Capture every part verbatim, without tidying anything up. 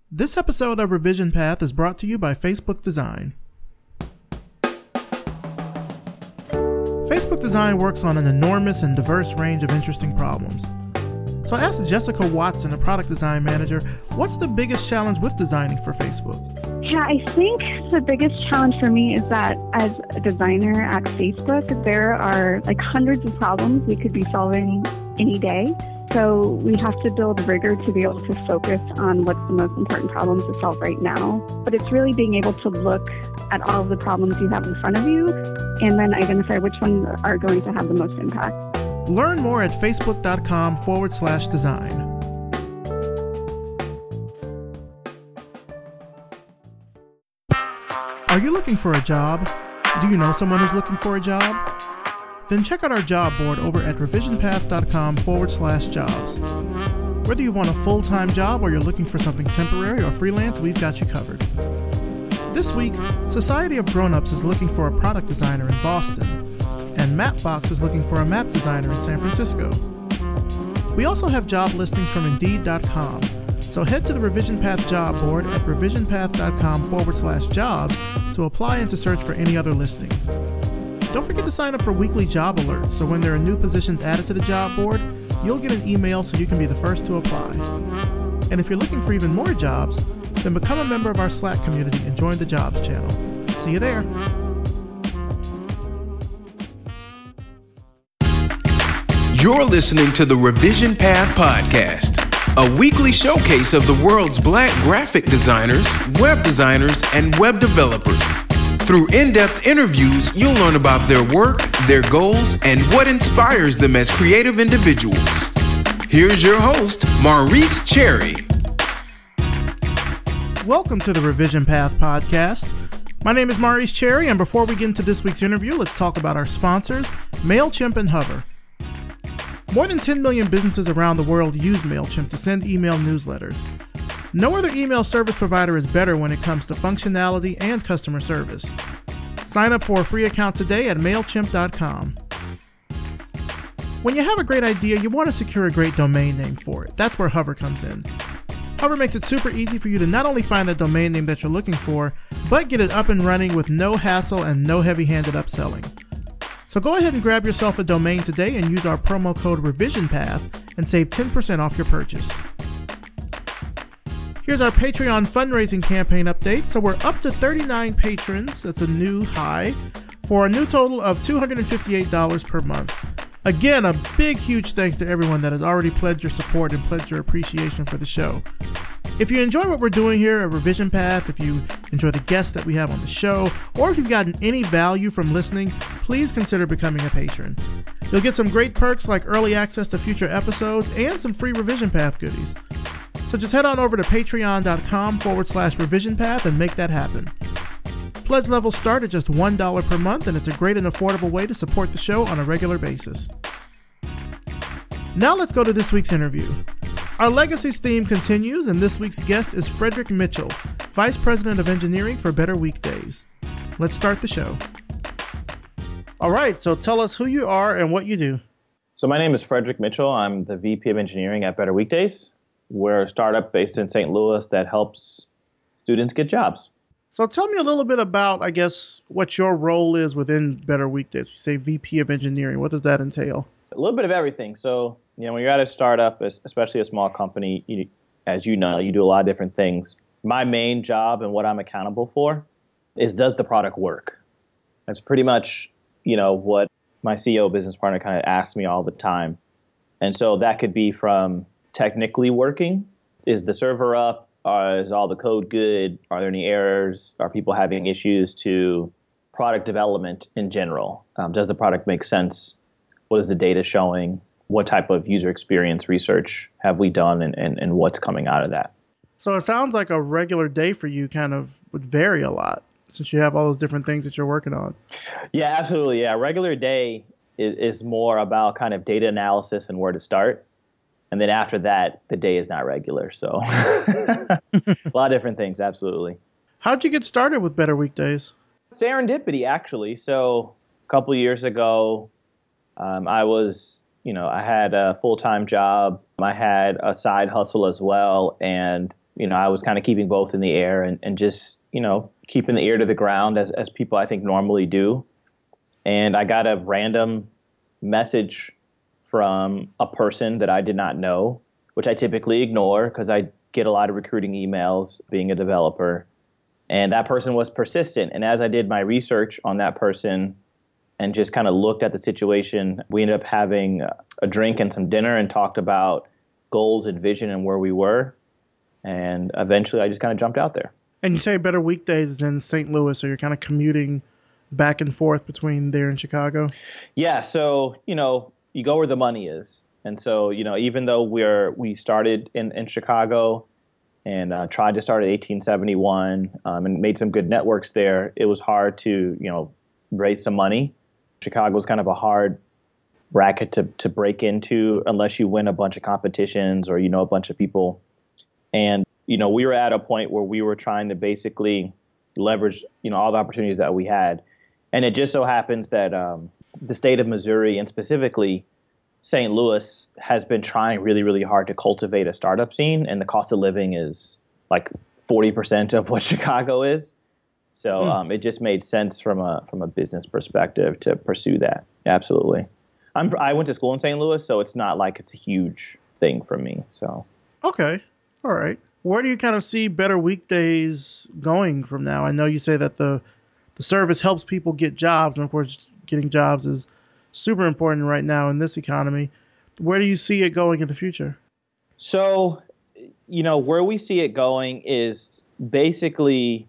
This episode of Revision Path is brought to you by Facebook Design. Facebook Design works on an enormous and diverse range of interesting problems. So I asked Jessica Watson, a product design manager, what's the biggest challenge with designing for Facebook? Yeah, I think the biggest challenge for me is that as a designer at Facebook, there are like hundreds of problems we could be solving any day. So we have to build rigor to be able to focus on what's the most important problems to solve right now. But it's really being able to look at all of the problems you have in front of you and then identify which ones are going to have the most impact. Learn more at facebook.com forward slash design. Are you looking for a job? Do you know someone who's looking for a job? Then check out our job board over at revisionpath.com forward slash jobs. Whether you want a full-time job or you're looking for something temporary or freelance, we've got you covered. This week, Society of Grownups is looking for a product designer in Boston, and Mapbox is looking for a map designer in San Francisco. We also have job listings from Indeed dot com, so head to the Revision Path job board at revisionpath.com forward slash jobs to apply and to search for any other listings. Don't forget to sign up for weekly job alerts, so when there are new positions added to the job board, you'll get an email so you can be the first to apply. And if you're looking for even more jobs, then become a member of our Slack community and join the jobs channel. See you there. You're listening to the Revision Path Podcast, a weekly showcase of the world's Black graphic designers, web designers, and web developers. Through in-depth interviews, you'll learn about their work, their goals, and what inspires them as creative individuals. Here's your host, Maurice Cherry. Welcome to the Revision Path Podcast. My name is Maurice Cherry, and before we get into this week's interview, let's talk about our sponsors, MailChimp and Hover. More than ten million businesses around the world use MailChimp to send email newsletters. No other email service provider is better when it comes to functionality and customer service. Sign up for a free account today at mailchimp dot com. When you have a great idea, you want to secure a great domain name for it. That's where Hover comes in. Hover makes it super easy for you to not only find the domain name that you're looking for, but get it up and running with no hassle and no heavy-handed upselling. So go ahead and grab yourself a domain today and use our promo code RevisionPath and save ten percent off your purchase. Here's our Patreon fundraising campaign update. So we're up to thirty-nine patrons, that's a new high, for a new total of two hundred fifty-eight dollars per month. Again, a big, huge thanks to everyone that has already pledged your support and pledged your appreciation for the show. If you enjoy what we're doing here at Revision Path, if you enjoy the guests that we have on the show, or if you've gotten any value from listening, please consider becoming a patron. You'll get some great perks like early access to future episodes and some free Revision Path goodies. So just head on over to patreon.com forward slash revision path and make that happen. Pledge levels start at just one dollar per month, and it's a great and affordable way to support the show on a regular basis. Now let's go to this week's interview. Our Legacies theme continues, and this week's guest is Frederick Mitchell, Vice President of Engineering for Better Weekdays. Let's start the show. All right, so tell us who you are and what you do. So my name is Frederick Mitchell. I'm the V P of Engineering at Better Weekdays. We're a startup based in Saint Louis that helps students get jobs. So tell me a little bit about, I guess, what your role is within Better Weekdays. You say V P of Engineering. What does that entail? A little bit of everything. So, you know, when you're at a startup, especially a small company, you, as you know, you do a lot of different things. My main job and what I'm accountable for is, does the product work? That's pretty much, you know, what my C E O business partner kind of asks me all the time. And so that could be from technically working. Is the server up? Uh, is all the code good? Are there any errors? Are people having issues? To product development in general? Um, does the product make sense? What is the data showing? What type of user experience research have we done, and, and, and what's coming out of that? So it sounds like a regular day for you kind of would vary a lot since you have all those different things that you're working on. Yeah, absolutely. Yeah, a regular day is, is more about kind of data analysis and where to start. And then after that, the day is not regular. So a lot of different things, absolutely. How'd you get started with Better Weekdays? Serendipity, actually. So a couple of years ago, um, I was, you know, I had a full-time job. I had a side hustle as well. And you know, I was kind of keeping both in the air and, and just, you know, keeping the ear to the ground as, as people I think normally do. And I got a random message from a person that I did not know, which I typically ignore because I get a lot of recruiting emails being a developer. And that person was persistent. And as I did my research on that person and just kind of looked at the situation, we ended up having a drink and some dinner and talked about goals and vision and where we were. And eventually I just kind of jumped out there. And you say Better Weekdays is in Saint Louis, so you're kind of commuting back and forth between there and Chicago? Yeah, so, you know, you go where the money is. And so, you know, even though we're we started in, in Chicago and uh, tried to start at eighteen seventy-one um, and made some good networks there, it was hard to, you know, raise some money. Chicago is kind of a hard bracket to, to break into unless you win a bunch of competitions or you know a bunch of people. And, you know, we were at a point where we were trying to basically leverage, you know, all the opportunities that we had. And it just so happens that um, the state of Missouri, and specifically Saint Louis, has been trying really, really hard to cultivate a startup scene, and the cost of living is like forty percent of what Chicago is. So mm. um, it just made sense from a from a business perspective to pursue that. Absolutely. I'm, I went to school in Saint Louis, so it's not like it's a huge thing for me. So okay. All right. Where do you kind of see Better Weekdays going from now? I know you say that the the service helps people get jobs, and of course, getting jobs is super important right now in this economy. Where do you see it going in the future? So, you know, where we see it going is basically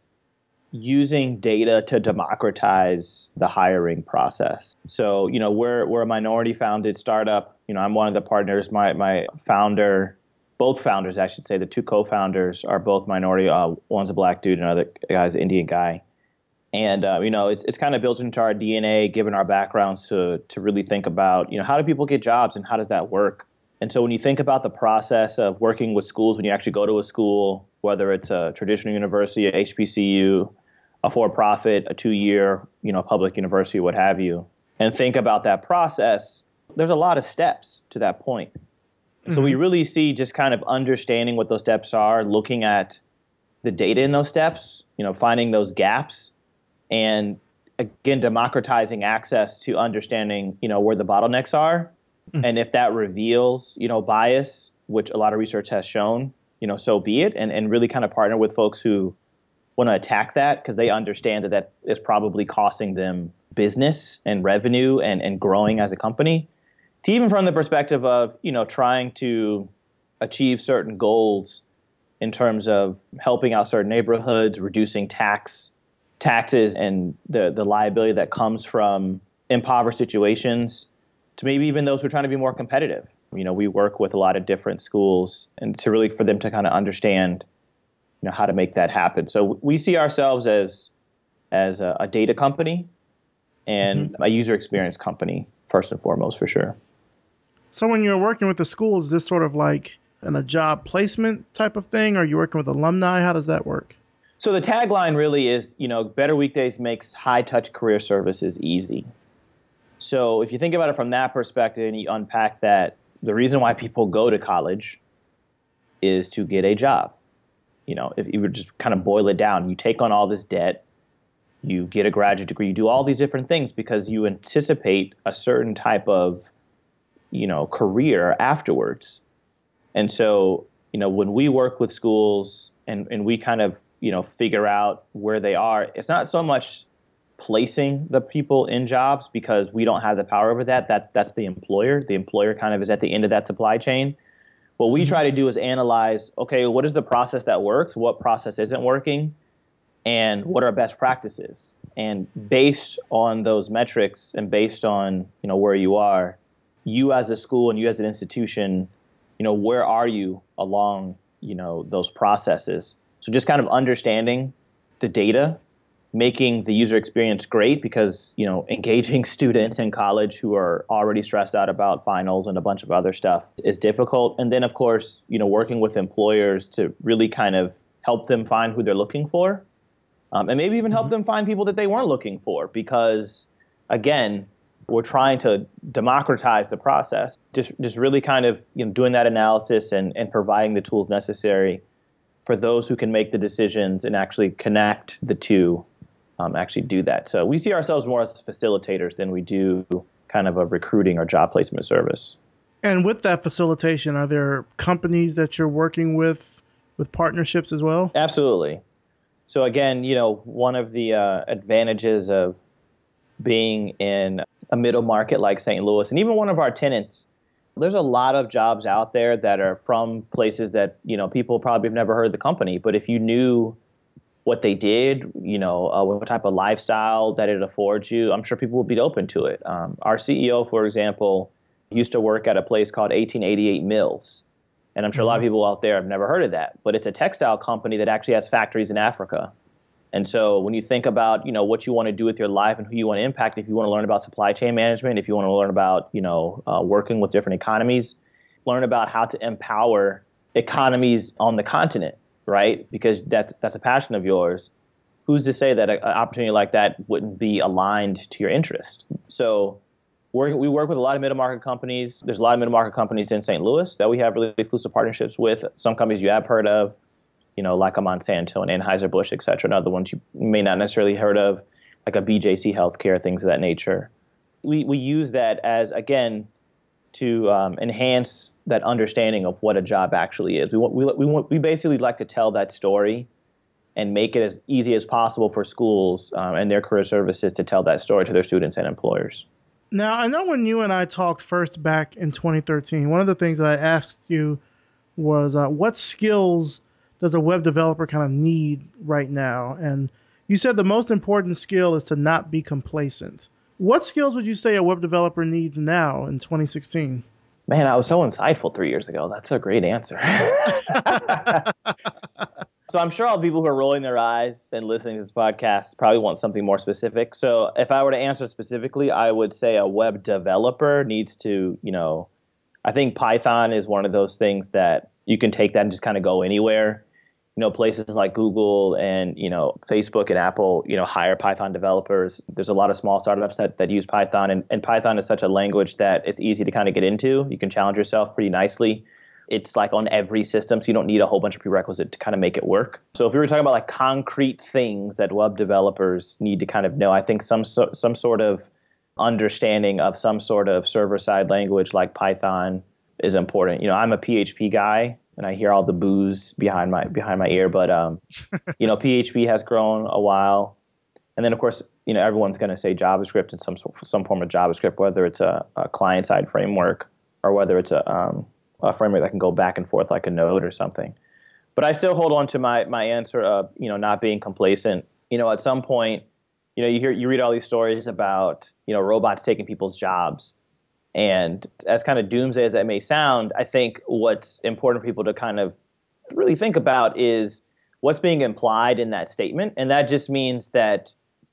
using data to democratize the hiring process. So, you know, we're we're a minority-founded startup. You know, I'm one of the partners. My my founder, both founders, I should say, the two co-founders are both minority. Uh, one's a black dude, and the other guy's an Indian guy. And, uh, you know, it's it's kind of built into our D N A, given our backgrounds, to to really think about, you know, how do people get jobs and how does that work? And so when you think about the process of working with schools, when you actually go to a school, whether it's a traditional university, a H B C U, a for-profit, a two-year, you know, public university, what have you, and think about that process, there's a lot of steps to that point. Mm-hmm. So we really see just kind of understanding what those steps are, looking at the data in those steps, you know, finding those gaps, and again, democratizing access to understanding, you know, where the bottlenecks are. Mm-hmm. And if that reveals, you know, bias, which a lot of research has shown, you know, so be it. And, and really kind of partner with folks who want to attack that because they understand that that is probably costing them business and revenue and, and growing as a company. To even from the perspective of, you know, trying to achieve certain goals in terms of helping out certain neighborhoods, reducing tax taxes and the, the liability that comes from impoverished situations, to maybe even those who are trying to be more competitive. You know, we work with a lot of different schools and to really for them to kind of understand, you know, how to make that happen. So we see ourselves as as a, a data company and mm-hmm. a user experience company, first and foremost, for sure. So when you're working with the schools, is this sort of like in a job placement type of thing? Or are you working with alumni? How does that work? So the tagline really is, you know, Better Weekdays makes high-touch career services easy. So if you think about it from that perspective and you unpack that, the reason why people go to college is to get a job. You know, if you would just kind of boil it down, you take on all this debt, you get a graduate degree, you do all these different things because you anticipate a certain type of, you know, career afterwards. And so, you know, when we work with schools and, and we kind of, you know, figure out where they are, it's not so much placing the people in jobs because we don't have the power over that. That that's the employer. The employer kind of is at the end of that supply chain. What we try to do is analyze, okay, what is the process that works? What process isn't working? And what are best practices? And based on those metrics and based on, you know, where you are, you as a school and you as an institution, you know, where are you along, you know, those processes? So just kind of understanding the data, making the user experience great because, you know, engaging students in college who are already stressed out about finals and a bunch of other stuff is difficult. And then, of course, you know, working with employers to really kind of help them find who they're looking for, um, and maybe even help mm-hmm. them find people that they weren't looking for because, again, we're trying to democratize the process, just just really kind of, you know, doing that analysis and, and providing the tools necessary for those who can make the decisions and actually connect the two, um, actually do that. So we see ourselves more as facilitators than we do kind of a recruiting or job placement service. And with that facilitation, are there companies that you're working with, with partnerships as well? Absolutely. So again, you know, one of the uh, advantages of being in a middle market like Saint Louis, and even one of our tenants, there's a lot of jobs out there that are from places that, you know, people probably have never heard of the company. But if you knew what they did, you know, uh, what type of lifestyle that it affords you, I'm sure people would be open to it. Um, our C E O, for example, used to work at a place called eighteen eighty-eight Mills. And I'm sure a lot of people out there have never heard of that. But it's a textile company that actually has factories in Africa. And so when you think about, you know, what you want to do with your life and who you want to impact, if you want to learn about supply chain management, if you want to learn about, you know, uh, working with different economies, learn about how to empower economies on the continent, right? Because that's that's a passion of yours. Who's to say that an opportunity like that wouldn't be aligned to your interest? So we're, we work with a lot of middle market companies. There's a lot of middle market companies in Saint Louis that we have really exclusive partnerships with. Some companies you have heard of, you know, like a Monsanto and Anheuser-Busch, et cetera, and other ones you may not necessarily heard of, like a B J C Healthcare, things of that nature. We we use that as, again, to um, enhance that understanding of what a job actually is. We want, we we want, we basically like to tell that story and make it as easy as possible for schools um, and their career services to tell that story to their students and employers. Now, I know when you and I talked first back in twenty thirteen, one of the things that I asked you was uh, what skills does a web developer kind of need right now? And you said the most important skill is to not be complacent. What skills would you say a web developer needs now in twenty sixteen? Man, I was so insightful three years ago. That's a great answer. So I'm sure all the people who are rolling their eyes and listening to this podcast probably want something more specific. So if I were to answer specifically, I would say a web developer needs to, you know, I think Python is one of those things that you can take that and just kind of go anywhere. You know, places like Google and, you know, Facebook and Apple, you know, hire Python developers. There's a lot of small startups that, that use Python, and, and Python is such a language that it's easy to kind of get into. You can challenge yourself pretty nicely. It's like on every system, so you don't need a whole bunch of prerequisite to kind of make it work. So if we were talking about like concrete things that web developers need to kind of know, I think some so, some sort of understanding of some sort of server-side language like Python is important. You know, I'm a P H P guy, and I hear all the boos behind my behind my ear, but um, you know, P H P has grown a while, and then of course, you know, everyone's going to say JavaScript in some some form of JavaScript, whether it's a, a client-side framework or whether it's a um, a framework that can go back and forth like a Node or something. But I still hold on to my my answer of, you know, not being complacent. You know, at some point, you know, you hear you read all these stories about, you know, robots taking people's jobs. And as kind of doomsday as that may sound, I think what's important for people to kind of really think about is what's being implied in that statement. And that just means that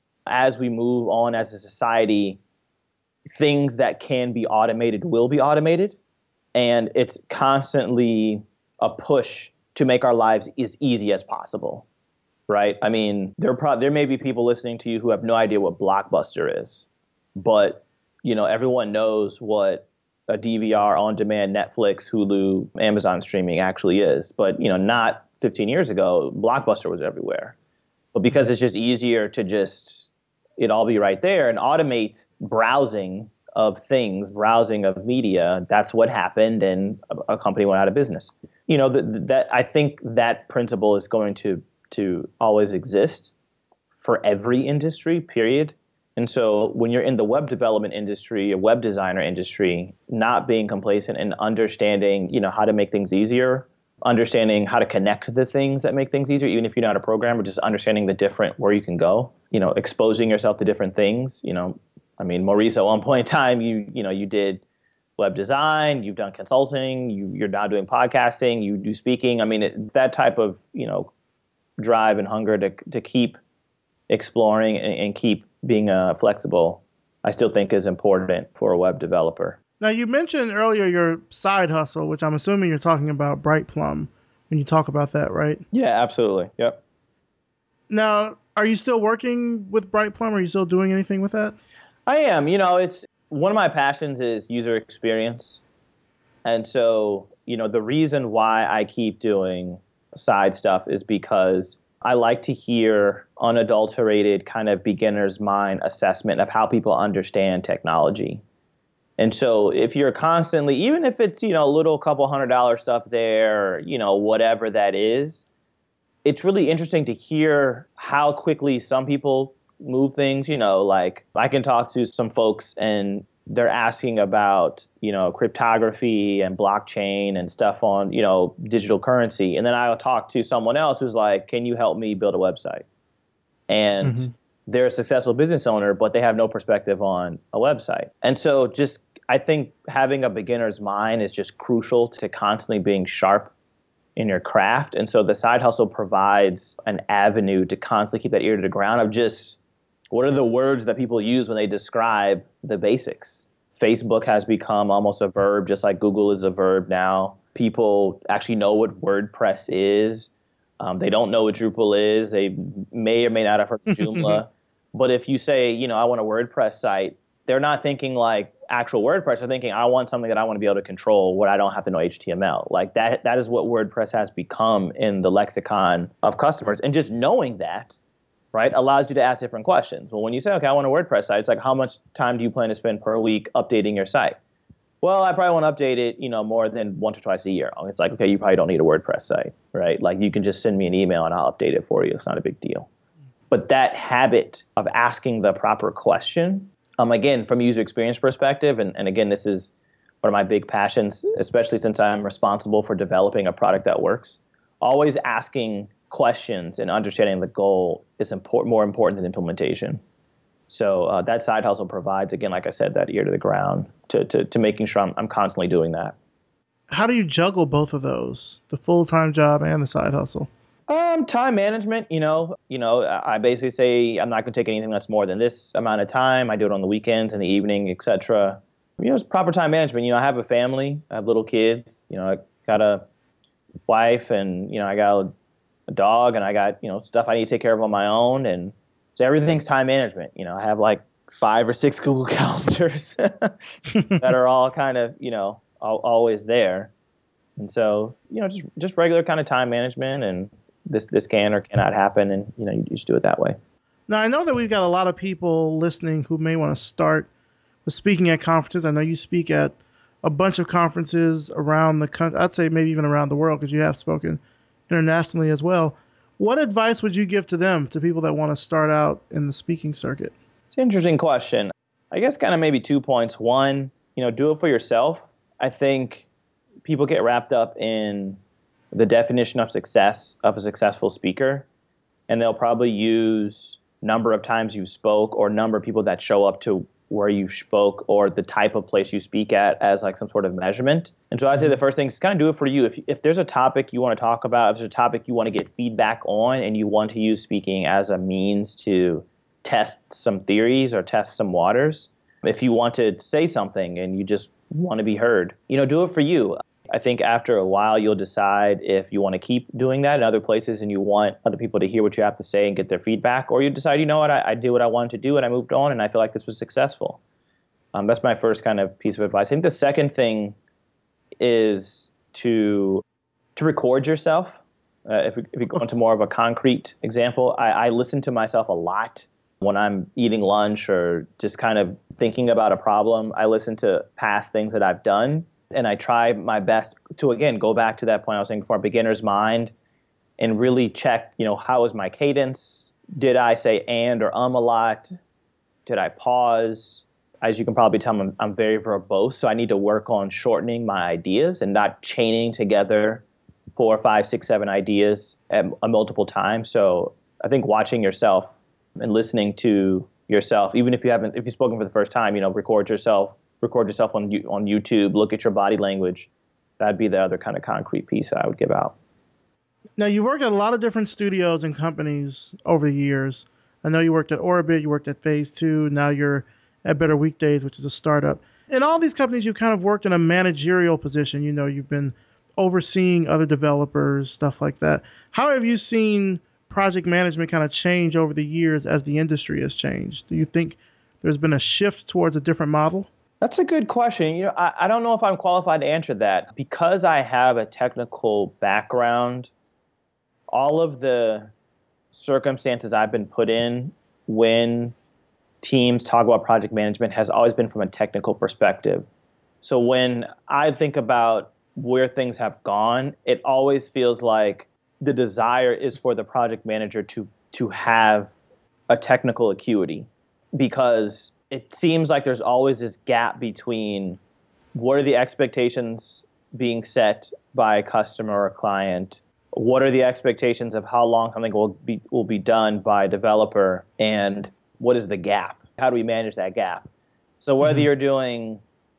as we move on as a society, things that can be automated will be automated. And it's constantly a push to make our lives as easy as possible, right? I mean, there pro- there may be people listening to you who have no idea what Blockbuster is, but you know, everyone knows what a D V R, on-demand, Netflix, Hulu, Amazon streaming actually is. But you know, not fifteen years ago, Blockbuster was everywhere. But because it's just easier to just it all be right there and automate browsing of things, browsing of media, that's what happened, and a, a company went out of business. You know, that, that I think that principle is going to to always exist for every industry, period. And so when you're in the web development industry, a web designer industry, not being complacent and understanding, you know, how to make things easier, understanding how to connect the things that make things easier, even if you're not a programmer, just understanding the different where you can go, you know, exposing yourself to different things, you know. I mean, Maurice, at one point in time, you you know, you did web design, you've done consulting, you, you're now doing podcasting, you do speaking. I mean, it, that type of, you know, drive and hunger to to keep exploring and, and keep being uh, flexible, I still think is important for a web developer. Now, you mentioned earlier your side hustle, which I'm assuming you're talking about Brightplum when you talk about that, right? Yeah, absolutely. Yep. Now, are you still working with Brightplum? Are you still doing anything with that? I am. You know, it's one of my passions is user experience. And so, you know, the reason why I keep doing side stuff is because I like to hear unadulterated kind of beginner's mind assessment of how people understand technology. And so if you're constantly, even if it's, you know, a little couple hundred dollar stuff there, or, you know, whatever that is, it's really interesting to hear how quickly some people move things. You know, like I can talk to some folks and they're asking about, you know, cryptography and blockchain and stuff on, you know, digital currency. And then I'll talk to someone else who's like, can you help me build a website? And mm-hmm. they're a successful business owner, but they have no perspective on a website. And so just, I think having a beginner's mind is just crucial to constantly being sharp in your craft. And so the side hustle provides an avenue to constantly keep that ear to the ground of just, what are the words that people use when they describe the basics? Facebook has become almost a verb, just like Google is a verb now. People actually know what WordPress is. Um, they don't know what Drupal is. They may or may not have heard of Joomla. But if you say, you know, I want a WordPress site, they're not thinking like actual WordPress. They're thinking, I want something that I want to be able to control where I don't have to know H T M L. Like that, that is what WordPress has become in the lexicon of customers. And just knowing that, right, allows you to ask different questions. Well, when you say, okay, I want a WordPress site, it's like, how much time do you plan to spend per week updating your site? Well, I probably want to update it, you know, more than once or twice a year. It's like, okay, you probably don't need a WordPress site, right? Like you can just send me an email and I'll update it for you. It's not a big deal. But that habit of asking the proper question, um, again, from a user experience perspective, and, and again, this is one of my big passions, especially since I'm responsible for developing a product that works, always asking questions and understanding the goal is important, more important than implementation. So uh, that side hustle provides, again, like I said, that ear to the ground to to, to making sure I'm, I'm constantly doing that. How do you juggle both of those, the full-time job and the side hustle? Um, time management, you know, you know, I basically say I'm not going to take anything that's more than this amount of time. I do it on the weekends, in the evening, et cetera. You know, it's proper time management. You know, I have a family, I have little kids. You know, I got a wife, and you know, I got a a dog, and I got, you know, stuff I need to take care of on my own. And so everything's time management. You know, I have like five or six Google calendars that are all kind of, you know, all, always there. And so, you know, just, just regular kind of time management, and this, this can or cannot happen. And, you know, you just do it that way. Now, I know that we've got a lot of people listening who may want to start with speaking at conferences. I know you speak at a bunch of conferences around the country. I'd say maybe even around the world, because you have spoken internationally as well. What advice would you give to them, to people that want to start out in the speaking circuit? It's an interesting question. I guess kind of maybe two points. One, you know, do it for yourself. I think people get wrapped up in the definition of success of a successful speaker, and they'll probably use number of times you spoke or number of people that show up to where you spoke or the type of place you speak at as like some sort of measurement. And so I'd say the first thing is kind of do it for you. If if there's a topic you want to talk about, if there's a topic you want to get feedback on, and you want to use speaking as a means to test some theories or test some waters, if you want to say something and you just want to be heard, you know, do it for you. I think after a while, you'll decide if you want to keep doing that in other places and you want other people to hear what you have to say and get their feedback, or you decide, you know what, I, I did what I wanted to do and I moved on and I feel like this was successful. Um, that's my first kind of piece of advice. I think the second thing is to to record yourself. Uh, if, we, if we go into more of a concrete example, I, I listen to myself a lot when I'm eating lunch or just kind of thinking about a problem. I listen to past things that I've done, and I try my best to, again, go back to that point I was saying before, beginner's mind, and really check, you know, how is my cadence? Did I say and or um a lot? Did I pause? As you can probably tell, I'm, I'm very verbose, so I need to work on shortening my ideas and not chaining together four, five, six, seven ideas at a multiple times. So I think watching yourself and listening to yourself, even if you haven't, if you've spoken for the first time, you know, record yourself, record yourself on on YouTube, look at your body language. That'd be the other kind of concrete piece I would give out. Now, you worked at a lot of different studios and companies over the years. I know you worked at Orbit, you worked at Phase Two, now you're at Better Weekdays, which is a startup. In all these companies, you've kind of worked in a managerial position. You know, you've been overseeing other developers, stuff like that. How have you seen project management kind of change over the years as the industry has changed? Do you think there's been a shift towards a different model? That's a good question. You know, I, I don't know if I'm qualified to answer that. Because I have a technical background, all of the circumstances I've been put in when teams talk about project management has always been from a technical perspective. So when I think about where things have gone, it always feels like the desire is for the project manager to to have a technical acuity, because it seems like there's always this gap between what are the expectations being set by a customer or a client, what are the expectations of how long something will be will be done by a developer, and what is the gap? How do we manage that gap? So whether mm-hmm. you're doing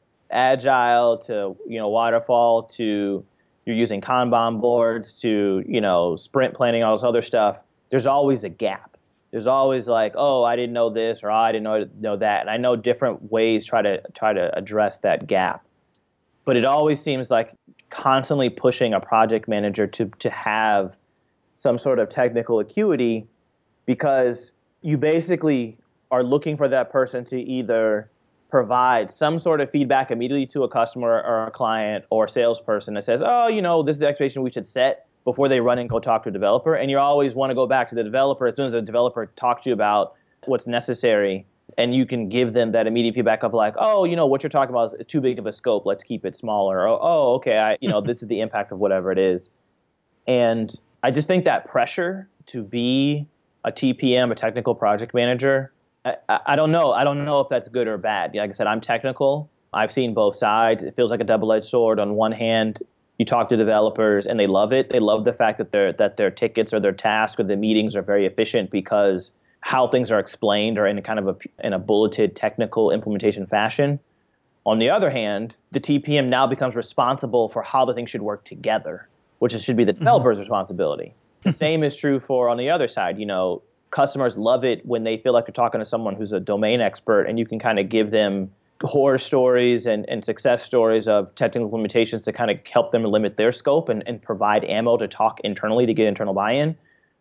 agile to, you know, waterfall to you're using Kanban boards to, you know, sprint planning, all this other stuff, there's always a gap. There's always like, oh, I didn't know this, or oh, I didn't know know that. And I know different ways try to try to address that gap. But it always seems like constantly pushing a project manager to to have some sort of technical acuity, because you basically are looking for that person to either provide some sort of feedback immediately to a customer or a client or a salesperson that says, oh, you know, this is the expectation we should set before they run and go talk to a developer. And you always want to go back to the developer as soon as the developer talks to you about what's necessary. And you can give them that immediate feedback of like, oh, you know, what you're talking about is too big of a scope. Let's keep it smaller. Or, oh, okay, I, you know, this is the impact of whatever it is. And I just think that pressure to be a T P M, a technical project manager, I, I don't know. I don't know if that's good or bad. Like I said, I'm technical. I've seen both sides. It feels like a double-edged sword. On one hand, you talk to developers and they love it. They love the fact that their that their tickets or their tasks or the meetings are very efficient because how things are explained are in a kind of a in a bulleted technical implementation fashion. On the other hand, the T P M now becomes responsible for how the thing should work together, which should be the developer's mm-hmm. responsibility. The same is true for on the other side. You know, customers love it when they feel like they're talking to someone who's a domain expert, and you can kind of give them horror stories and, and success stories of technical implementations to kind of help them limit their scope and, and provide ammo to talk internally to get internal buy-in.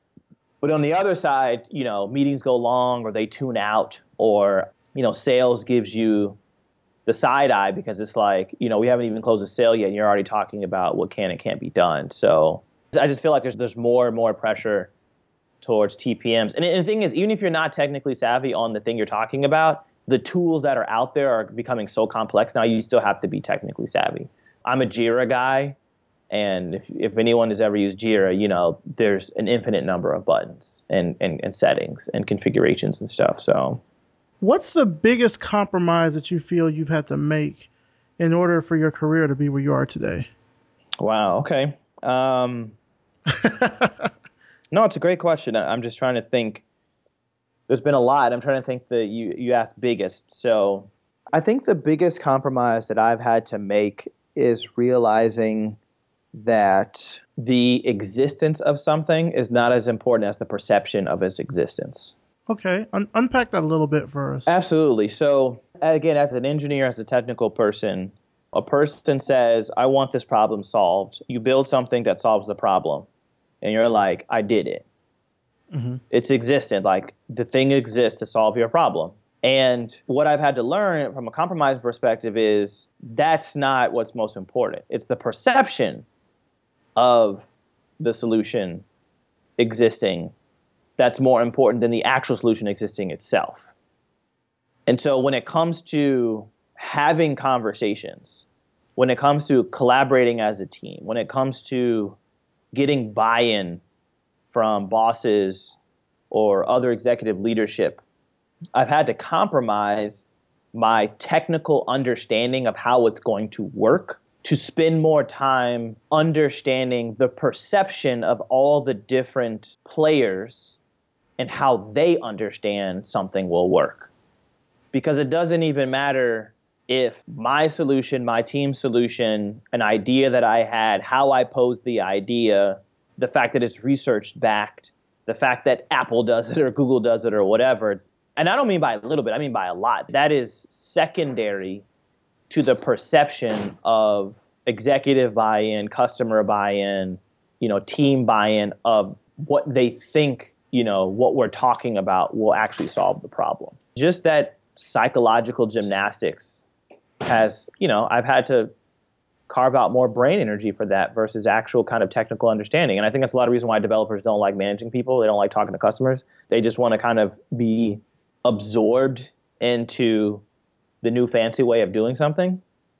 But on the other side, you know, meetings go long or they tune out, or, you know, sales gives you the side eye because it's like, you know, we haven't even closed a sale yet and you're already talking about what can and can't be done. So I just feel like there's there's more and more pressure towards T P Ms. And, and the thing is, even if you're not technically savvy on the thing you're talking about, the tools that are out there are becoming so complex now, you still have to be technically savvy. I'm a Jira guy, and if, if anyone has ever used Jira, you know, there's an infinite number of buttons and, and, and settings and configurations and stuff. So, what's the biggest compromise that you feel you've had to make in order for your career to be where you are today? Wow, okay. Um, no, it's a great question. I'm just trying to think. There's been a lot. I'm trying to think that you, you asked biggest. So I think the biggest compromise that I've had to make is realizing that the existence of something is not as important as the perception of its existence. Okay. Un- unpack that a little bit for us. Absolutely. So again, as an engineer, as a technical person, a person says, I want this problem solved. You build something that solves the problem. And you're like, I did it. Mm-hmm. It's existent. Like, the thing exists to solve your problem. And what I've had to learn from a compromise perspective is that's not what's most important. It's the perception of the solution existing that's more important than the actual solution existing itself. And so when it comes to having conversations, when it comes to collaborating as a team, when it comes to getting buy-in from bosses or other executive leadership, I've had to compromise my technical understanding of how it's going to work to spend more time understanding the perception of all the different players and how they understand something will work. Because it doesn't even matter if my solution, my team's solution, an idea that I had, how I posed the idea, the fact that it's research backed, the fact that Apple does it or Google does it or whatever. And I don't mean by a little bit, I mean by a lot. That is secondary to the perception of executive buy-in, customer buy-in, you know, team buy-in of what they think, you know, what we're talking about will actually solve the problem. Just that psychological gymnastics has, you know, I've had to carve out more brain energy for that versus actual kind of technical understanding. And I think that's a lot of reason why developers don't like managing people. They don't like talking to customers. They just want to kind of be absorbed into the new fancy way of doing something.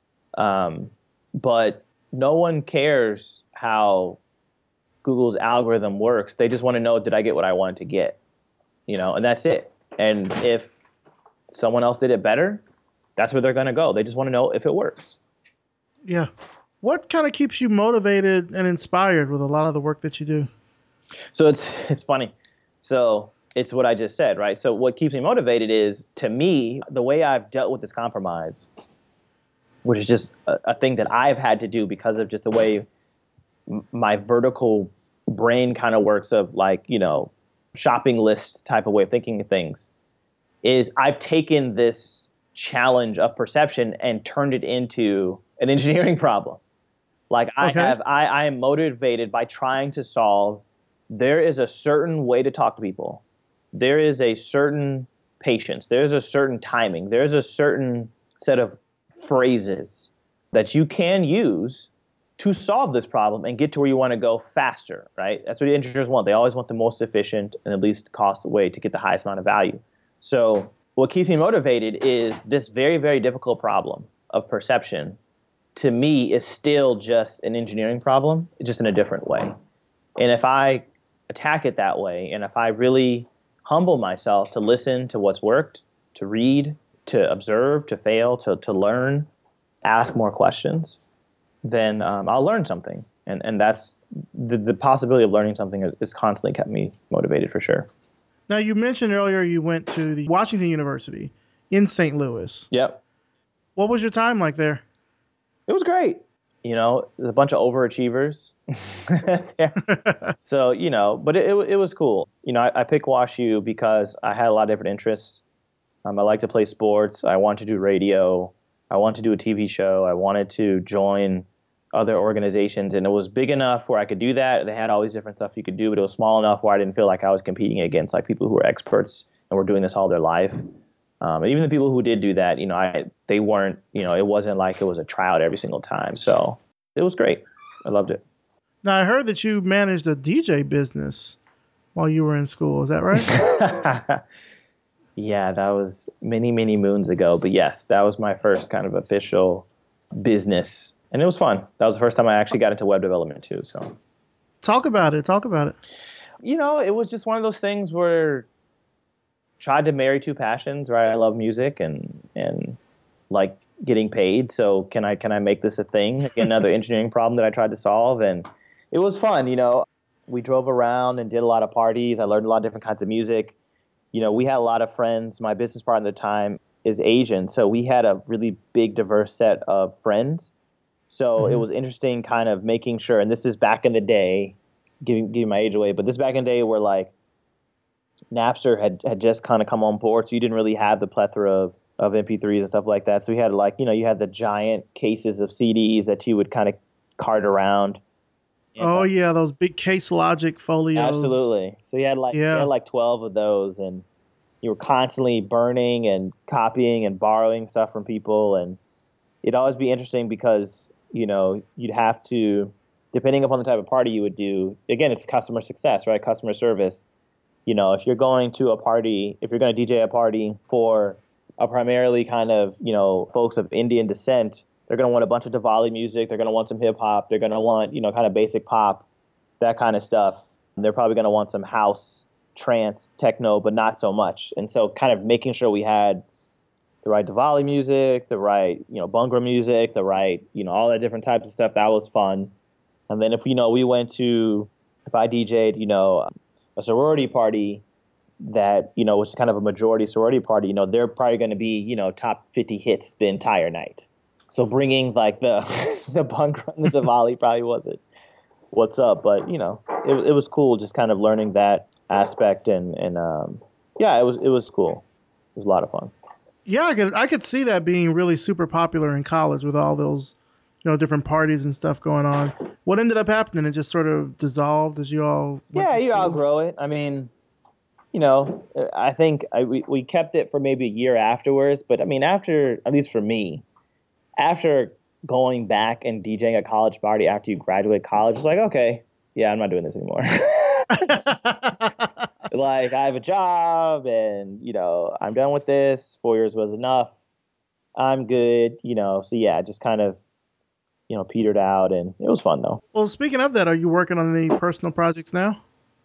Um, but no one cares how Google's algorithm works. They just want to know, did I get what I wanted to get? You know, and that's it. And if someone else did it better, that's where they're going to go. They just want to know if it works. Yeah. What kind of keeps you motivated and inspired with a lot of the work that you do? So it's it's funny. So it's what I just said, right? So what keeps me motivated is, to me, the way I've dealt with this compromise, which is just a, a thing that I've had to do because of just the way m- my vertical brain kind of works, of like, you know, shopping list type of way of thinking of things, is I've taken this challenge of perception and turned it into an engineering problem. Like I Okay. have, I, I am motivated by trying to solve, there is a certain way to talk to people. There is a certain patience. There's a certain timing. There's a certain set of phrases that you can use to solve this problem and get to where you want to go faster, right? That's what the engineers want. They always want the most efficient and the least cost way to get the highest amount of value. So what keeps me motivated is this very, very difficult problem of perception, to me, is still just an engineering problem, just in a different way. And if I attack it that way, and if I really humble myself to listen to what's worked, to read, to observe, to fail, to, to learn, ask more questions, then um, I'll learn something. And and that's the, the possibility of learning something is, is constantly kept me motivated, for sure. Now, you mentioned earlier you went to the Washington University in Saint Louis. Yep. What was your time like there? It was great. You know, there's a bunch of overachievers. So, you know, but it, it, it was cool. You know, I, I picked WashU because I had a lot of different interests. Um, I like to play sports. I wanted to do radio. I wanted to do a T V show. I wanted to join other organizations. And it was big enough where I could do that. They had all these different stuff you could do, but it was small enough where I didn't feel like I was competing against like people who were experts and were doing this all their life. Um, and even the people who did do that, you know, I they weren't, you know, it wasn't like it was a tryout every single time. So it was great. I loved it. Now, I heard that you managed a D J business while you were in school. Is that right? Yeah, that was many, many moons ago. But yes, that was my first kind of official business. And it was fun. That was the first time I actually got into web development too. So Talk about it. Talk about it. you know, it was just one of those things where tried to marry two passions, right? I love music and and like getting paid. So can I can I make this a thing? Again, another engineering problem that I tried to solve, and it was fun. You know, we drove around and did a lot of parties. I learned a lot of different kinds of music. You know, we had a lot of friends. My business partner at the time is Asian, so we had a really big, diverse set of friends. So mm-hmm. It was interesting, kind of making sure. And this is back in the day, giving giving my age away, but this is back in the day where like Napster had, had just kind of come on board, so you didn't really have the plethora of, of M P threes and stuff like that. So we had like, you know, you had the giant cases of C Ds that you would kind of cart around. Oh, yeah, those big Case Logic folios. Absolutely. So you had like yeah. you had like twelve of those, and you were constantly burning and copying and borrowing stuff from people. And it'd always be interesting because, you know, you'd have to, depending upon the type of party you would do, again, it's customer success, right? Customer service. You know, if you're going to a party, if you're going to D J a party for a primarily kind of, you know, folks of Indian descent, they're going to want a bunch of Diwali music. They're going to want some hip hop. They're going to want, you know, kind of basic pop, that kind of stuff. And they're probably going to want some house, trance, techno, but not so much. And so kind of making sure we had the right Diwali music, the right, you know, Bhangra music, the right, you know, all that different types of stuff. That was fun. And then if, you know, we went to, if I D J'd, you know, a sorority party that, you know, was kind of a majority sorority party, you know, they're probably going to be, you know, top fifty hits the entire night. So bringing like the the Bhangra and the Diwali probably wasn't what's up, but you know, it it was cool just kind of learning that aspect, and and um, yeah, it was it was cool. It was a lot of fun. Yeah, I could I could see that being really super popular in college with all those, you know, different parties and stuff going on. What ended up happening? It just sort of dissolved as you all went yeah, to you school? outgrow it. I mean, you know, I think I, we we kept it for maybe a year afterwards, but I mean, after, at least for me, after going back and DJing a college party after you graduate college is like, okay, yeah, I'm not doing this anymore. Like, I have a job and, you know, I'm done with this. Four years was enough. I'm good, you know. So, yeah, just kind of, you know, petered out, and it was fun, though. Well, speaking of that, are you working on any personal projects now?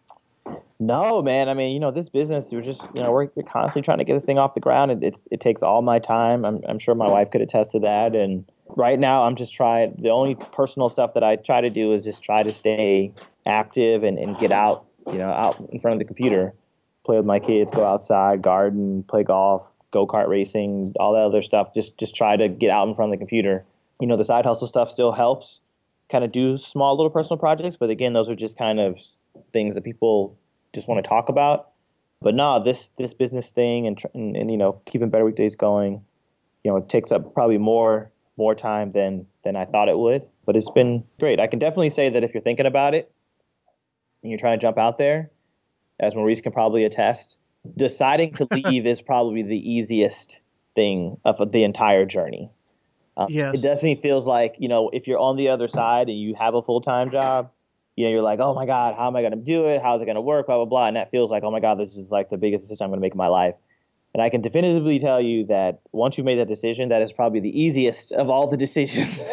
No, man. I mean, you know, this business, we're just, you know, we're constantly trying to get this thing off the ground. It, it's, it takes all my time. I'm, I'm sure my wife could attest to that. And right now, I'm just trying, the only personal stuff that I try to do is just try to stay active and, and get out, you know, out in front of the computer, play with my kids, go outside, garden, play golf, go-kart racing, all that other stuff. Just, just try to get out in front of the computer. You know, the side hustle stuff still helps kind of do small little personal projects. But again, those are just kind of things that people just want to talk about. But no, this this business thing and, and and you know, keeping Better Weekdays going, you know, it takes up probably more more time than than I thought it would. But it's been great. I can definitely say that if you're thinking about it and you're trying to jump out there, as Maurice can probably attest, deciding to leave is probably the easiest thing of the entire journey. Um, Yes. It definitely feels like, you know, if you're on the other side and you have a full-time job, you know, you're like, oh my God, how am I going to do it? How's it going to work? Blah, blah, blah. And that feels like, oh my God, this is like the biggest decision I'm going to make in my life. And I can definitively tell you that once you made that decision, that is probably the easiest of all the decisions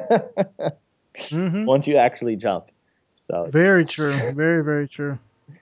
Mm-hmm. once you actually jump. So Very true. Very, very true.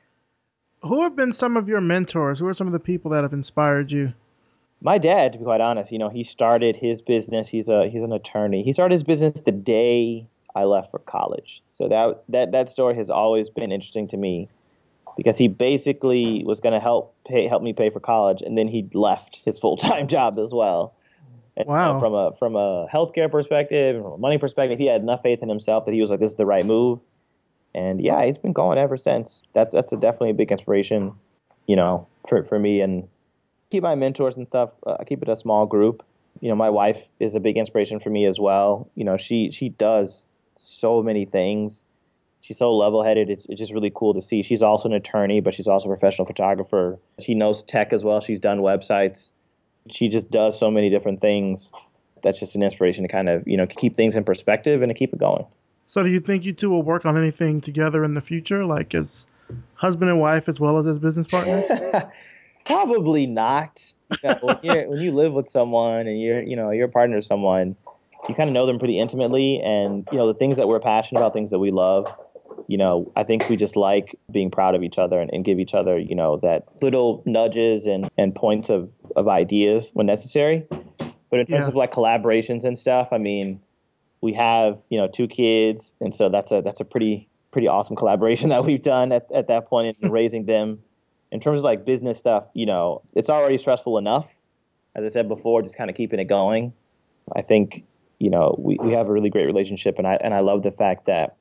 Who have been some of your mentors? Who are some of the people that have inspired you? my dad, to be quite honest, you know, he started his business. He's a he's an attorney. He started his business the day I left for college. So that that that story has always been interesting to me, because he basically was going to help pay help me pay for college, and then he left his full time job as well. And Wow. so from a from a healthcare perspective and from a money perspective, he had enough faith in himself that he was like, "This is the right move." And yeah, he's been going ever since. That's that's a definitely a big inspiration, you know, for for me. And keep my mentors and stuff. Uh, I keep it a small group. You know, my wife is a big inspiration for me as well. You know, she she does so many things. She's so level-headed. It's, it's just really cool to see. She's also an attorney, but she's also a professional photographer. She knows tech as well. She's done websites. She just does so many different things. That's just an inspiration to kind of, you know, keep things in perspective and to keep it going. So do you think you two will work on anything together in the future, like as husband and wife as well as as business partners? Probably not. You know, when, you're, when you live with someone and you're, you know, you're a partner with someone, you kind of know them pretty intimately. And, you know, the things that we're passionate about, things that we love, you know, I think we just like being proud of each other and, and give each other, you know, that little nudges and, and points of, of ideas when necessary. But in terms Yeah. of like collaborations and stuff, I mean, we have, you know, two kids. And so that's a, that's a pretty, pretty awesome collaboration that we've done at, at that point in raising them. In terms of like business stuff, you know, it's already stressful enough. As I said before, just kind of keeping it going. I think, you know, we, we have a really great relationship, and I and I love the fact that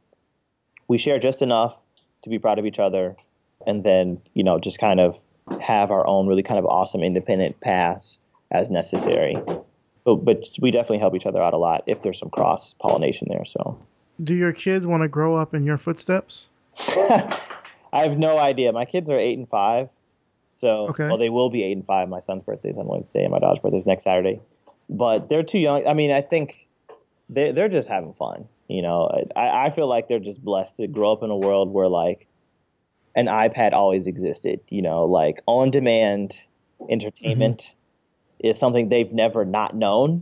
we share just enough to be proud of each other, and then, you know, just kind of have our own really kind of awesome independent paths as necessary. But, but we definitely help each other out a lot if there's some cross pollination there. So Do your kids want to grow up in your footsteps? I have no idea. My kids are eight and five, so Okay. well, they will be eight and five. My son's birthday is on Wednesday, and my daughter's birthday is next Saturday. But they're too young. I mean, I think they they're just having fun. You know, I, I feel like they're just blessed to grow up in a world where like an iPad always existed. You know, like on demand entertainment is something they've never not known.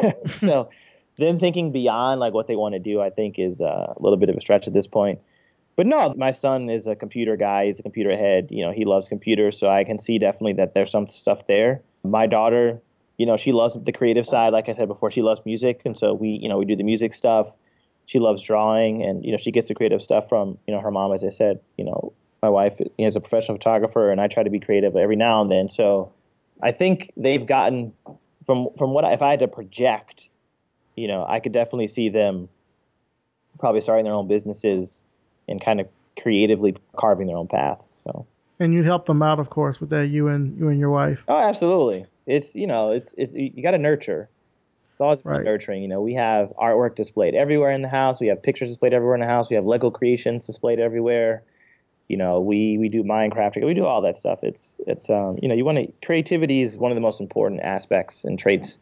So them thinking beyond like what they want to do, I think, is uh, a little bit of a stretch at this point. But no, my son is a computer guy. He's a computer head. You know, he loves computers, so I can see definitely that there's some stuff there. My daughter, you know, she loves the creative side. Like I said before, she loves music, and so we, you know, we do the music stuff. She loves drawing, and you know, she gets the creative stuff from, you know, her mom. As I said, you know, my wife you know, is a professional photographer, and I try to be creative every now and then. So I think they've gotten from from what I, if I had to project, you know, I could definitely see them probably starting their own businesses and kind of creatively carving their own path. So. And you help them out, of course, with that. You and you and your wife. Oh, absolutely. It's, you know, it's, it's, you got to nurture. It's always about Right. nurturing. You know, we have artwork displayed everywhere in the house. We have pictures displayed everywhere in the house. We have Lego creations displayed everywhere. You know, we, we do Minecraft. We do all that stuff. It's, it's, um, you know, you want to, creativity is one of the most important aspects and traits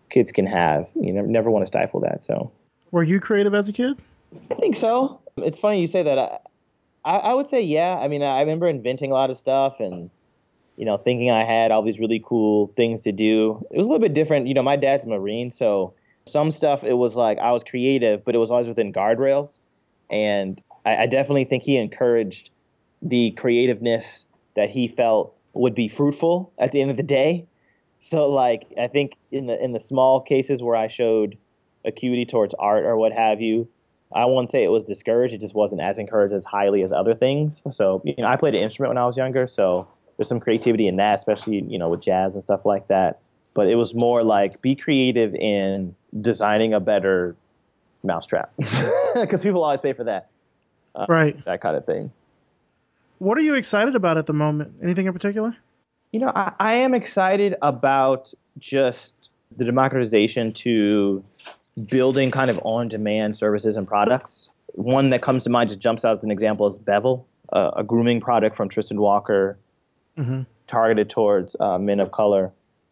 kids can have. You never, never want to stifle that. So, were you creative as a kid? I think so. It's funny you say that. I, I, I would say, yeah. I mean, I remember inventing a lot of stuff and, you know, thinking I had all these really cool things to do. It was a little bit different. You know, my dad's a Marine, so some stuff, it was like I was creative, but it was always within guardrails. And I, I definitely think he encouraged the creativeness that he felt would be fruitful at the end of the day. So, like, I think in the in the small cases where I showed acuity towards art or what have you, I won't say it was discouraged. It just wasn't as encouraged as highly as other things. So, you know, I played an instrument when I was younger, so there's some creativity in that, especially, you know, with jazz and stuff like that. But it was more like be creative in designing a better mousetrap, because people always pay for that. Uh, right. That kind of thing. What are you excited about at the moment? Anything in particular? You know, I, I am excited about just the democratization to building kind of on-demand services and products. One that comes to mind, just jumps out as an example, is Bevel, uh, a grooming product from Tristan Walker, mm-hmm. targeted towards uh, men of color.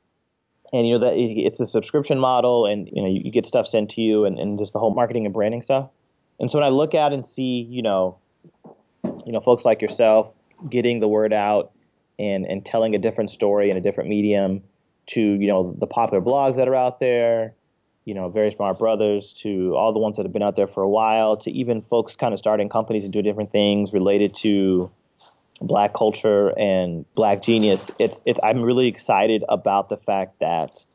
And, you know, that it's the subscription model, and, you know, you, you get stuff sent to you, and, and just the whole marketing and branding stuff. And so when I look at and see, you know, you know, folks like yourself getting the word out and, and telling a different story in a different medium to, you know, the popular blogs that are out there, you know, Very Smart Brothers, to all the ones that have been out there for a while, to even folks kind of starting companies and doing different things related to Black culture and Black genius. It's, it's, I'm really excited about the fact that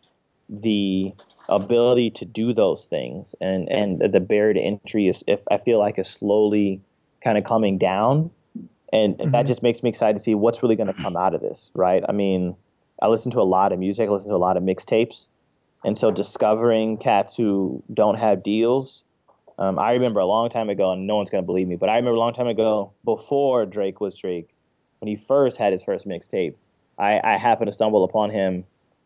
the ability to do those things and, and the barrier to entry is, if I feel like, is slowly kind of coming down. And mm-hmm. that just makes me excited to see what's really going to come out of this, right? I mean, I listen to a lot of music, I listen to a lot of mixtapes. And so discovering cats who don't have deals, um, I remember a long time ago, and no one's going to believe me, but I remember a long time ago, before Drake was Drake, when he first had his first mixtape, I, I happened to stumble upon him.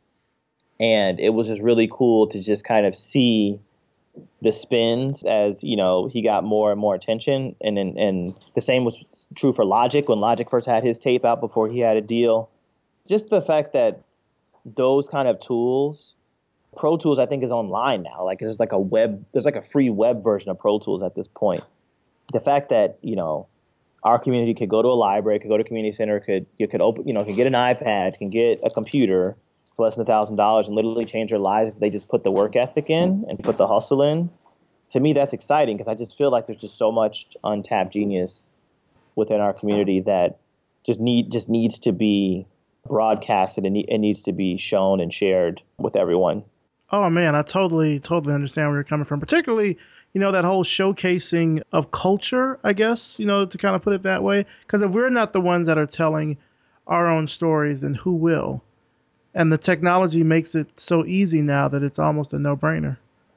And it was just really cool to just kind of see the spins as, you know, he got more and more attention. And, and, and the same was true for Logic when Logic first had his tape out before he had a deal. Just the fact that those kind of tools, Pro Tools, I think, is online now. Like, there's like a web, there's like a free web version of Pro Tools at this point. The fact that, you know, our community could go to a library, could go to a community center, could you could open, you know, could get an iPad, can get a computer for less than a thousand dollars and literally change their lives if they just put the work ethic in and put the hustle in. To me, that's exciting, because I just feel like there's just so much untapped genius within our community that just need just needs to be broadcasted, and it needs to be shown and shared with everyone. Oh man, I totally, totally understand where you're coming from. Particularly, you know, that whole showcasing of culture, I guess, you know, to kind of put it that way. Because if we're not the ones that are telling our own stories, then who will? And the technology makes it so easy now that it's almost a no-brainer.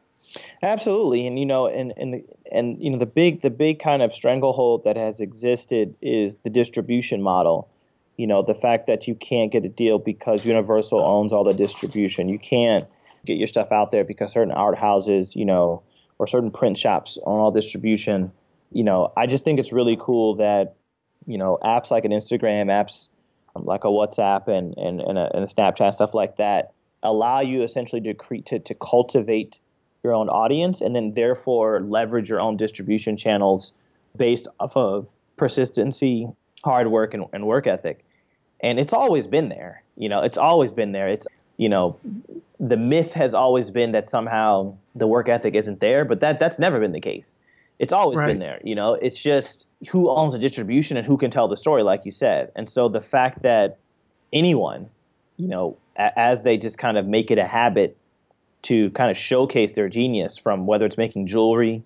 Absolutely, and you know, and and and you know, the big the big kind of stranglehold that has existed is the distribution model. You know, the fact that you can't get a deal because Universal owns all the distribution. You can't get your stuff out there because certain art houses, you know, or certain print shops own all distribution. You know, I just think it's really cool that, you know, apps like an Instagram, apps like a WhatsApp and and, and, a, and a Snapchat, stuff like that, allow you essentially to create to, to cultivate your own audience, and then therefore leverage your own distribution channels based off of persistency, hard work, and, and work ethic. And it's always been there. You know, it's always been there. It's, you know, the myth has always been that somehow the work ethic isn't there, but that that's never been the case. It's always right. been there. You know, it's just who owns the distribution and who can tell the story, like you said. And so the fact that anyone, you know, a- as they just kind of make it a habit to kind of showcase their genius, from whether it's making jewelry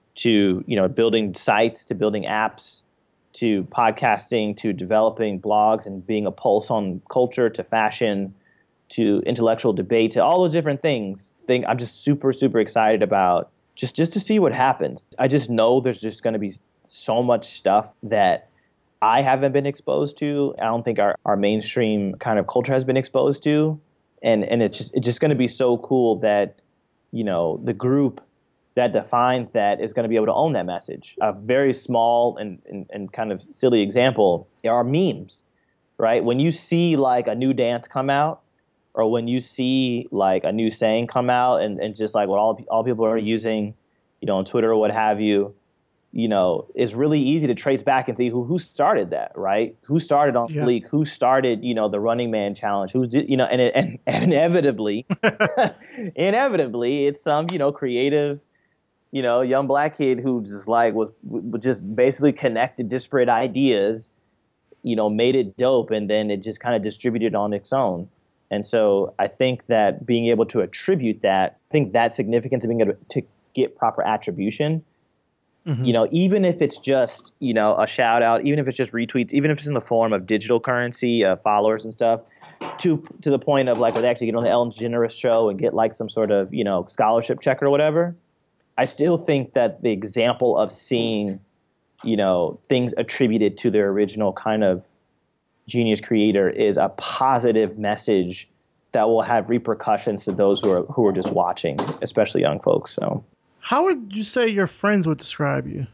to, you know, building sites, to building apps, to podcasting, to developing blogs and being a pulse on culture, to fashion, to intellectual debate, to all those different things. Thing I'm just super, super excited about just, just to see what happens. I just know there's just going to be so much stuff that I haven't been exposed to. I don't think our, our mainstream kind of culture has been exposed to. And and it's just it's just going to be so cool that, you know, the group that defines that is going to be able to own that message. A very small and, and, and kind of silly example are memes, right? When you see like a new dance come out, or when you see like a new saying come out and, and just like what all all people are using, you know, on Twitter or what have you, you know, it's really easy to trace back and see who who started that, right? Who started on yeah. Fleek? Who started, you know, the Running Man Challenge? Who's, you know, and it, and, and inevitably, inevitably, it's some, you know, creative, you know, young black kid who just like was, was just basically connected disparate ideas, you know, made it dope, and then it just kind of distributed on its own. And so I think that being able to attribute that, I think that significance of being able to get proper attribution. Mm-hmm. You know, even if it's just, you know, a shout out, even if it's just retweets, even if it's in the form of digital currency, uh, followers and stuff, to to the point of like where they actually get on the Ellen DeGeneres show and get like some sort of, you know, scholarship check or whatever. I still think that the example of seeing, you know, things attributed to their original kind of genius creator is a positive message that will have repercussions to those who are who are just watching, especially young folks. So. How would you say your friends would describe you?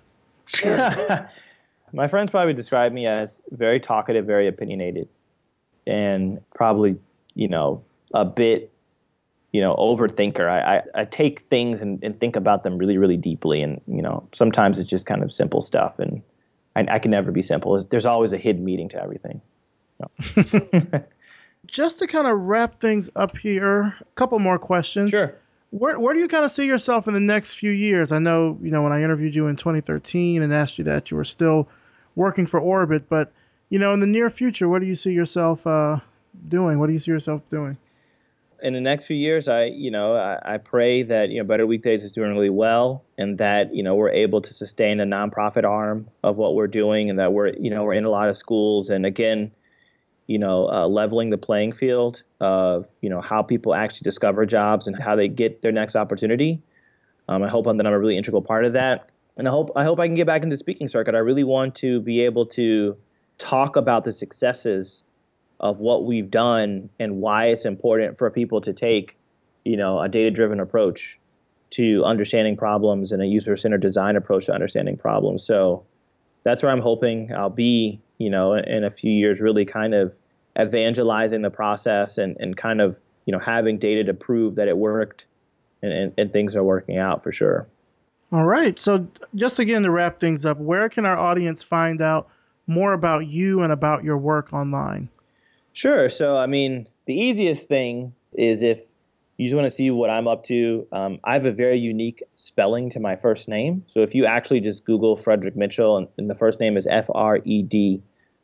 My friends probably describe me as very talkative, very opinionated, and probably, you know, a bit, you know, overthinker. I, I, I take things and, and think about them really, really deeply. And, you know, sometimes it's just kind of simple stuff. And I, I can never be simple. There's always a hidden meaning to everything. So. Just to kind of wrap things up here, a couple more questions. Sure. Where where do you kind of see yourself in the next few years? I know, you know, when I interviewed you in twenty thirteen and asked you that, you were still working for Orbit, but, you know, in the near future, what do you see yourself uh, doing? What do you see yourself doing? In the next few years, I, you know, I, I pray that, you know, Better Weekdays is doing really well, and that, you know, we're able to sustain a nonprofit arm of what we're doing, and that we're, you know, we're in a lot of schools. And again, you know, uh, leveling the playing field of, you know, how people actually discover jobs and how they get their next opportunity. Um, I hope I'm, that I'm a really integral part of that. And I hope I hope I can get back into the speaking circuit. I really want to be able to talk about the successes of what we've done and why it's important for people to take, you know, a data-driven approach to understanding problems and a user-centered design approach to understanding problems. So that's where I'm hoping I'll be, you know, in a few years, really kind of evangelizing the process and, and kind of, you know, having data to prove that it worked and, and, and things are working out for sure. All right. So just again, to wrap things up, where can our audience find out more about you and about your work online? Sure. So, I mean, the easiest thing is if you just want to see what I'm up to, um, I have a very unique spelling to my first name. So if you actually just Google Frederick Mitchell, and, and the first name is F R E D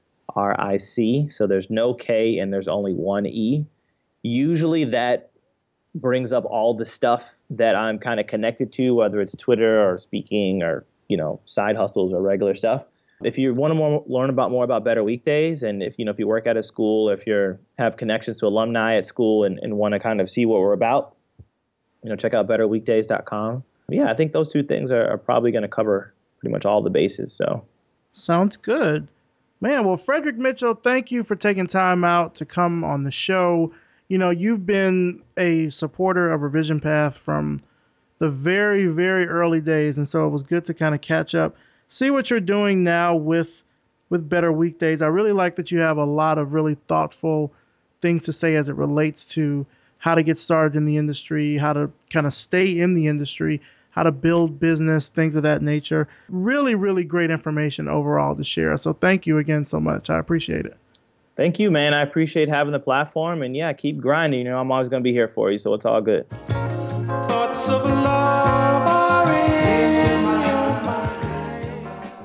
R I C, so there's no K and there's only one E. Usually that brings up all the stuff that I'm kind of connected to, whether it's Twitter or speaking or, you know, side hustles or regular stuff. If you want to more, learn about more about Better Weekdays, and if you know if you work at a school, if you have connections to alumni at school and, and want to kind of see what we're about, you know, check out better weekdays dot com. Yeah, I think those two things are, are probably going to cover pretty much all the bases. So, sounds good, man. Well, Frederick Mitchell, thank you for taking time out to come on the show. You know, you've been a supporter of Revision Path from the very, very early days, and so it was good to kind of catch up. See what you're doing now with with Better Weekdays. I really like that you have a lot of really thoughtful things to say as it relates to how to get started in the industry, how to kind of stay in the industry, how to build business, things of that nature. Really, really great information overall to share. So thank you again so much. I appreciate it. Thank you, man. I appreciate having the platform. And yeah, keep grinding. You know, I'm always going to be here for you, so it's all good. Thoughts of love are in your mind.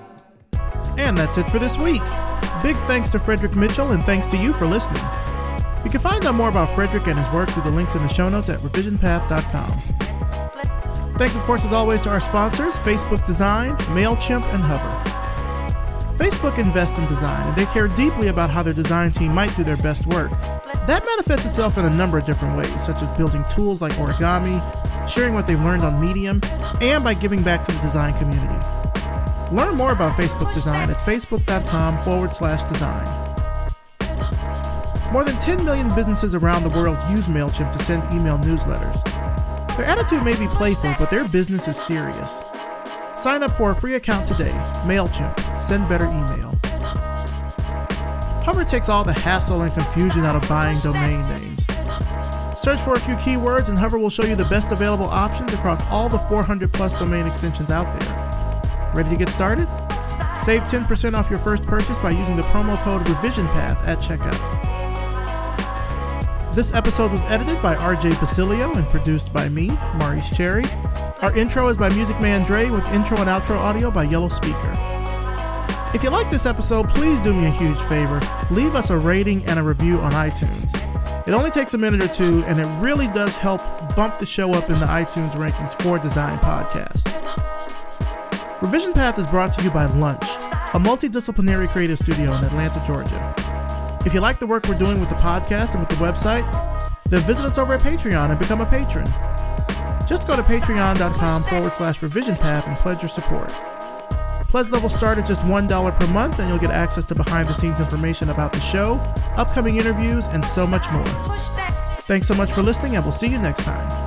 And that's it for this week. Big thanks to Frederick Mitchell, and thanks to you for listening. You can find out more about Frederick and his work through the links in the show notes at revision path dot com. Thanks, of course, as always, to our sponsors, Facebook Design, MailChimp, and Hover. Facebook invests in design, and they care deeply about how their design team might do their best work. That manifests itself in a number of different ways, such as building tools like origami, sharing what they've learned on Medium, and by giving back to the design community. Learn more about Facebook Design at facebook.com forward slash design. More than ten million businesses around the world use MailChimp to send email newsletters. Their attitude may be playful, but their business is serious. Sign up for a free account today. MailChimp. Send better email. Hover takes all the hassle and confusion out of buying domain names. Search for a few keywords and Hover will show you the best available options across all the four hundred plus domain extensions out there. Ready to get started? Save ten percent off your first purchase by using the promo code RevisionPath at checkout. This episode was edited by R J Basilio and produced by me, Maurice Cherry. Our intro is by Music Man Dre with intro and outro audio by Yellow Speaker. If you like this episode, please do me a huge favor. Leave us a rating and a review on iTunes. It only takes a minute or two, and it really does help bump the show up in the iTunes rankings for design podcasts. Revision Path is brought to you by Lunch, a multidisciplinary creative studio in Atlanta, Georgia. If you like the work we're doing with the podcast and with the website, then visit us over at Patreon and become a patron. Just go to patreon.com forward slash revision path and pledge your support. Pledge levels start at just one dollar per month, and you'll get access to behind-the-scenes information about the show, upcoming interviews, and so much more. Thanks so much for listening, and we'll see you next time.